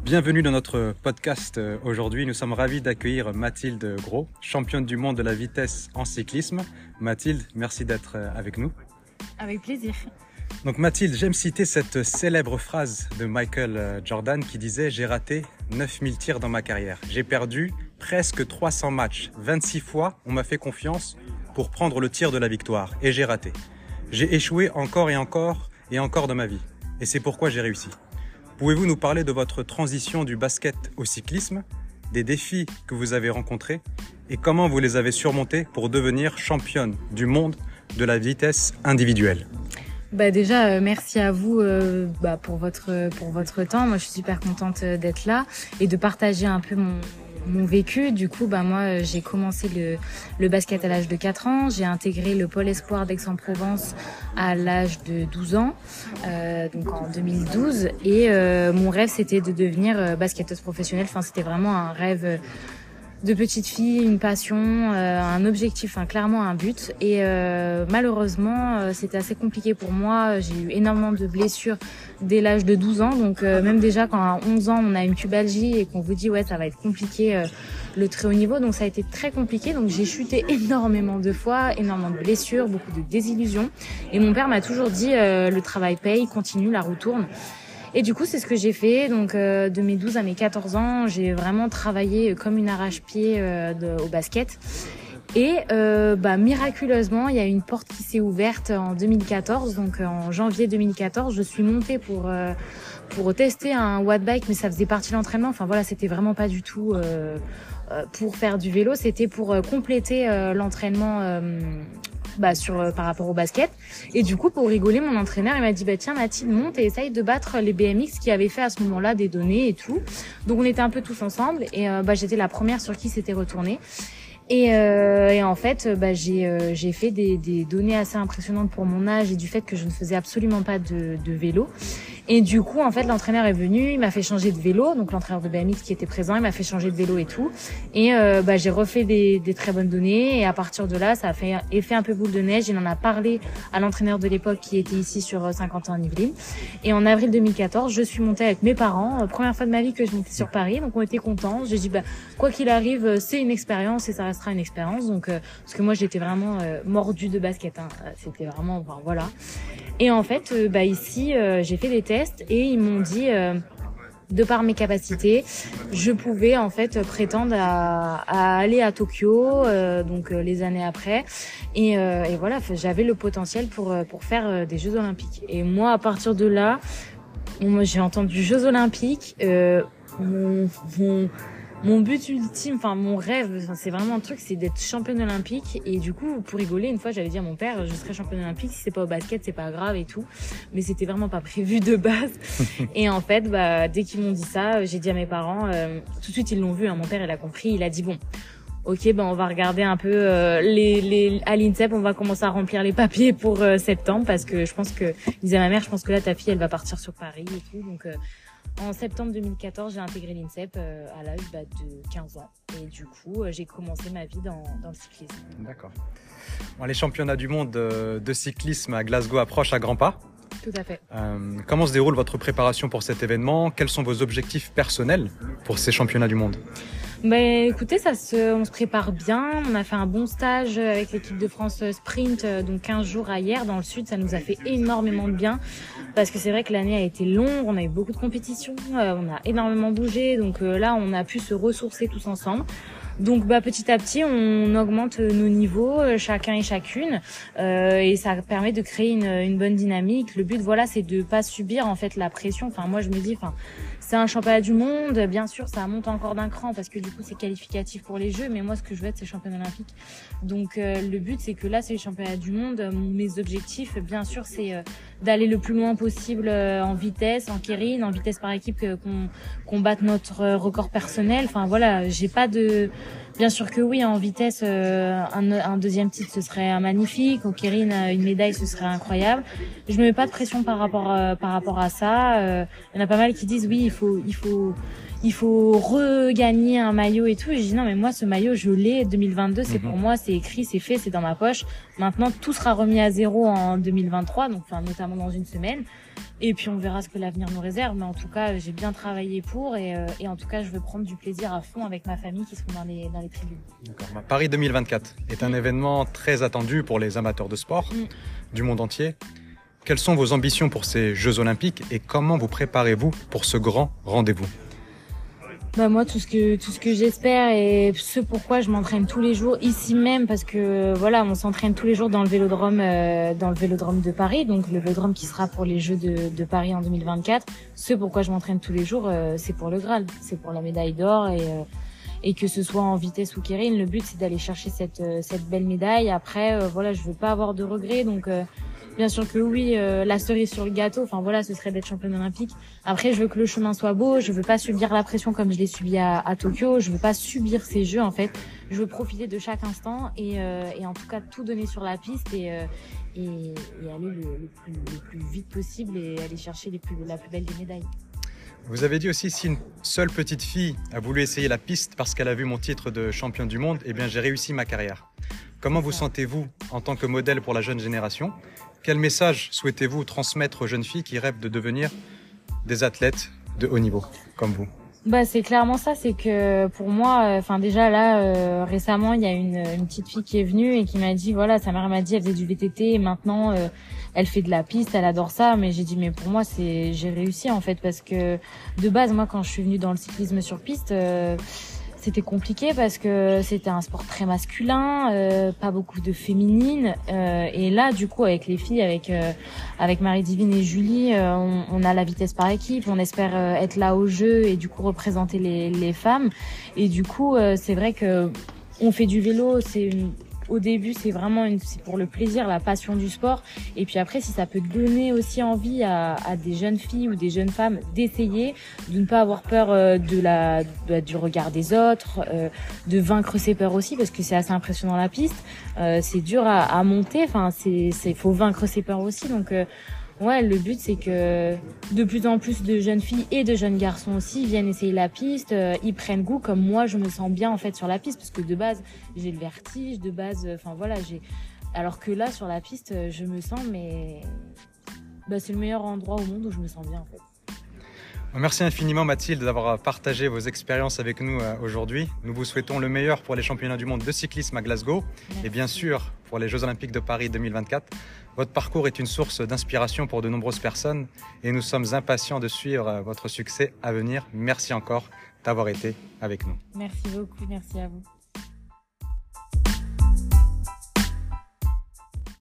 Bienvenue dans notre podcast aujourd'hui. Nous sommes ravis d'accueillir Mathilde Gros, championne du monde de la vitesse en cyclisme. Mathilde, merci d'être avec nous. Avec plaisir. Donc Mathilde, j'aime citer cette célèbre phrase de Michael Jordan qui disait « J'ai raté 9000 tirs dans ma carrière. J'ai perdu presque 300 matchs. 26 fois, on m'a fait confiance pour prendre le tir de la victoire. Et j'ai raté. J'ai échoué encore et encore et encore dans ma vie. Et c'est pourquoi j'ai réussi. » Pouvez-vous nous parler de votre transition du basket au cyclisme, des défis que vous avez rencontrés et comment vous les avez surmontés pour devenir championne du monde de la vitesse individuelle? Déjà, merci à vous pour votre temps. Moi, je suis super contente d'être là et de partager un peu mon vécu. Du coup, moi, j'ai commencé le basket à l'âge de 4 ans. J'ai intégré le pôle espoir d'Aix-en-Provence à l'âge de 12 ans, donc en 2012. Et mon rêve, c'était de devenir basketteuse professionnelle. Enfin, c'était vraiment un rêve de petite fille, une passion, un objectif, clairement un but. Et malheureusement, c'était assez compliqué pour moi. J'ai eu énormément de blessures dès l'âge de 12 ans. Donc même déjà quand à 11 ans, on a une pubalgie et qu'on vous dit ouais, ça va être compliqué le très haut niveau. Donc ça a été très compliqué. Donc j'ai chuté énormément de fois, énormément de blessures, beaucoup de désillusions. Et mon père m'a toujours dit le travail paye, continue, la roue tourne. Et du coup, c'est ce que j'ai fait. Donc, de mes 12 à mes 14 ans, j'ai vraiment travaillé comme une arrache-pied au basket. Et miraculeusement, il y a une porte qui s'est ouverte en 2014. Donc, en janvier 2014, je suis montée pour tester un watt bike, mais ça faisait partie de l'entraînement. Enfin voilà, c'était vraiment pas du tout pour faire du vélo. C'était pour compléter l'entraînement. Par rapport au basket. Et du coup, pour rigoler, mon entraîneur, il m'a dit, tiens, Mathilde, monte et essaye de battre les BMX qui avaient fait à ce moment-là des données et tout. Donc, on était un peu tous ensemble et j'étais la première sur qui c'était retourné. Et en fait, j'ai fait des données assez impressionnantes pour mon âge et du fait que je ne faisais absolument pas de vélo. Et du coup, en fait, l'entraîneur est venu, il m'a fait changer de vélo. Donc, l'entraîneur de BMX qui était présent, il m'a fait changer de vélo et tout. Et j'ai refait des très bonnes données. Et à partir de là, ça a fait effet un peu boule de neige. Il en a parlé à l'entraîneur de l'époque qui était ici sur Saint-Quentin-en-Yvelines. Et en avril 2014, je suis montée avec mes parents. Première fois de ma vie que je montais sur Paris. Donc, on était contents. J'ai dit, quoi qu'il arrive, c'est une expérience et ça restera une expérience. Donc, parce que moi, j'étais vraiment mordue de basket. C'était vraiment, voilà. Et en fait, ici, j'ai fait des tests et ils m'ont dit, de par mes capacités, je pouvais en fait prétendre à aller à Tokyo, les années après. Et voilà, j'avais le potentiel pour faire des Jeux Olympiques. Et moi, à partir de là, j'ai entendu Jeux Olympiques. Mon but ultime, mon rêve, c'est vraiment un truc, c'est d'être championne olympique. Et du coup, pour rigoler, une fois, j'avais dit à mon père, je serai championne olympique. Si c'est pas au basket, c'est pas grave et tout. Mais c'était vraiment pas prévu de base. Et en fait, dès qu'ils m'ont dit ça, j'ai dit à mes parents, tout de suite, ils l'ont vu, mon père, il a compris. Il a dit, ok, on va regarder un peu à l'INSEP, on va commencer à remplir les papiers pour septembre. Parce que je pense que, disait ma mère, je pense que là, ta fille, elle va partir sur Paris et tout. Donc, en septembre 2014, j'ai intégré l'INSEP à l'âge de 15 ans. Et du coup, j'ai commencé ma vie dans le cyclisme. D'accord. Les championnats du monde de cyclisme à Glasgow approchent à grands pas. Tout à fait. Comment se déroule votre préparation pour cet événement? Quels sont vos objectifs personnels pour ces championnats du monde? Écoutez, on se prépare bien. On a fait un bon stage avec l'équipe de France Sprint, donc 15 jours à Hyères dans le sud. Ça nous a fait énormément de bien parce que c'est vrai que l'année a été longue. On a eu beaucoup de compétitions. On a énormément bougé. Donc là, on a pu se ressourcer tous ensemble. Donc petit à petit, on augmente nos niveaux, chacun et chacune, et ça permet de créer une bonne dynamique. Le but, c'est de pas subir en fait la pression. Moi, je me dis, c'est un championnat du monde, bien sûr, ça monte encore d'un cran parce que du coup, c'est qualificatif pour les Jeux. Mais moi, ce que je veux être, c'est champion olympique. Donc le but, c'est que là, c'est les championnats du monde. Mes objectifs, bien sûr, c'est d'aller le plus loin possible en vitesse, en kérine, en vitesse par équipe, qu'on batte notre record personnel. J'ai pas de Bien sûr que oui, en vitesse, un deuxième titre, ce serait magnifique. Au Keirin, une médaille, ce serait incroyable. Je me mets pas de pression par rapport à ça. Il y en a pas mal qui disent oui, il faut regagner un maillot et tout. Et je dis non, mais moi, ce maillot, je l'ai. 2022, c'est pour moi, c'est écrit, c'est fait, c'est dans ma poche. Maintenant, tout sera remis à zéro en 2023, donc enfin notamment dans une semaine. Et puis on verra ce que l'avenir nous réserve. Mais en tout cas, j'ai bien travaillé pour et en tout cas, je veux prendre du plaisir à fond avec ma famille qui seront dans les tribunes. D'accord. Paris 2024 est un événement très attendu pour les amateurs de sport du monde entier. Quelles sont vos ambitions pour ces Jeux Olympiques et comment vous préparez-vous pour ce grand rendez-vous ? Bah moi tout ce que j'espère et ce pourquoi je m'entraîne tous les jours ici même parce que voilà on s'entraîne tous les jours dans le vélodrome de Paris, donc le vélodrome qui sera pour les Jeux de Paris en 2024. Ce pourquoi je m'entraîne tous les jours, c'est pour le Graal, c'est pour la médaille d'or et que ce soit en vitesse ou Keirin, le but c'est d'aller chercher cette belle médaille. Après voilà, je veux pas avoir de regrets, donc bien sûr que oui, la cerise sur le gâteau, enfin voilà, ce serait d'être championne olympique. Après, je veux que le chemin soit beau, je veux pas subir la pression comme je l'ai subi à Tokyo, je veux pas subir ces jeux en fait. Je veux profiter de chaque instant et en tout cas tout donner sur la piste et aller le plus vite possible et aller chercher la plus belle des médailles. Vous avez dit aussi, si une seule petite fille a voulu essayer la piste parce qu'elle a vu mon titre de championne du monde, eh bien j'ai réussi ma carrière. Comment vous sentez-vous en tant que modèle pour la jeune génération ? Quel message souhaitez-vous transmettre aux jeunes filles qui rêvent de devenir des athlètes de haut niveau, comme vous ? Bah c'est clairement ça, c'est que pour moi, enfin déjà là récemment il y a une petite fille qui est venue et qui m'a dit voilà, sa mère m'a dit elle faisait du VTT et maintenant elle fait de la piste, elle adore ça, mais j'ai dit mais pour moi j'ai réussi en fait parce que de base moi quand je suis venue dans le cyclisme sur piste c'était compliqué parce que c'était un sport très masculin, pas beaucoup de féminines. Et là, du coup, avec les filles, avec Marie-Divine et Julie, on a la vitesse par équipe. On espère être là au jeu et du coup représenter les femmes. Et du coup, c'est vrai que on fait du vélo. Au début, c'est pour le plaisir, la passion du sport. Et puis après, si ça peut donner aussi envie à des jeunes filles ou des jeunes femmes d'essayer, de ne pas avoir peur du regard des autres, de vaincre ses peurs aussi, parce que c'est assez impressionnant la piste. C'est dur à monter. Enfin, faut vaincre ses peurs aussi. Donc, ouais, le but c'est que de plus en plus de jeunes filles et de jeunes garçons aussi viennent essayer la piste, ils prennent goût comme moi je me sens bien en fait sur la piste parce que de base j'ai le vertige, de base enfin voilà, alors que là sur la piste je me sens mais c'est le meilleur endroit au monde où je me sens bien en fait. Merci infiniment Mathilde d'avoir partagé vos expériences avec nous aujourd'hui. Nous vous souhaitons le meilleur pour les championnats du monde de cyclisme à Glasgow. Merci. Et bien sûr pour les Jeux Olympiques de Paris 2024. Votre parcours est une source d'inspiration pour de nombreuses personnes et nous sommes impatients de suivre votre succès à venir. Merci encore d'avoir été avec nous. Merci beaucoup, merci à vous.